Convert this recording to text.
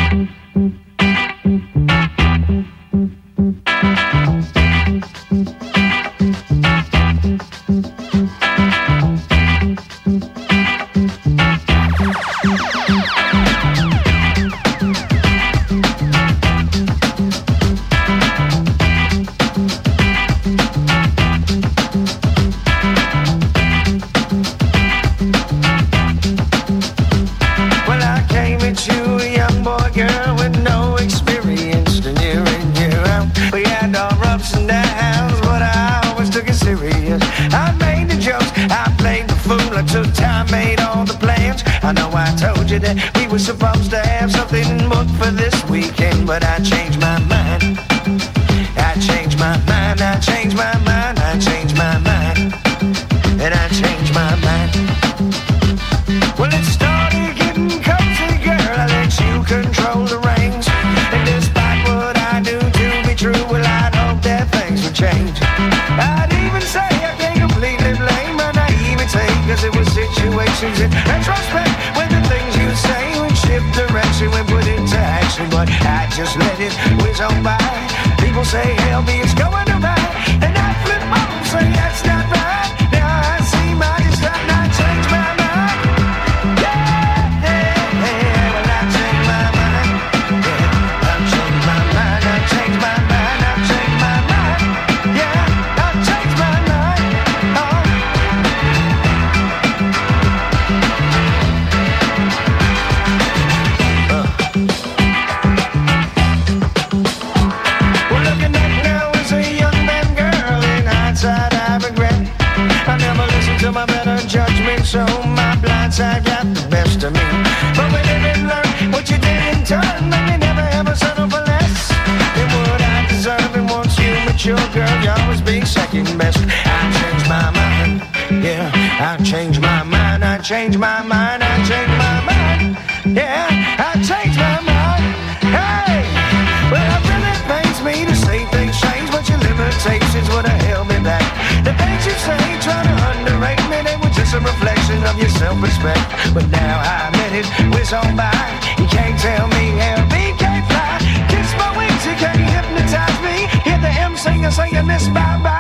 We were supposed to have something booked for this weekend, but I changed my mind. I changed my mind, I changed my mind, I changed my mind, and I changed my mind. Well, it started getting cozy, girl, I let you control the reins. And despite what I do to be true, well, I'd hope that things would change. I'd even say I can't completely blame my naivety, cause it was situations in retrospect when the things you say would shift direction when put into action. But I just let it whiz on by. People say, hell, it's going to right, and I flip up and say that's not right. Now I see my design, I change my mind. Yeah, yeah, yeah. Well, I change my mind. Yeah, I change my mind, I change my mind, I change my mind. Yeah, I change my mind. Oh. Well, looking back now as a young man, girl, in hindsight I regret I never listened to my better judgment, so my blind side got the best of me. But we live and learn what you did in turn, and you never ever settle for less than what I deserve. And once you mature, girl, you always be second best. I changed my mind, yeah, I changed my mind, I changed my mind, I changed my mind, yeah, I changed my mind. Hey, well, it really pains me to say things change, but your limitations would have held me back. The things you say, trying to underrate me, they were just a reflection of your self-respect. But now I admit it, whiz on by. You can't tell me how me can't fly. Kiss my wings, you can't hypnotize me. Hear the M singer saying this bye-bye.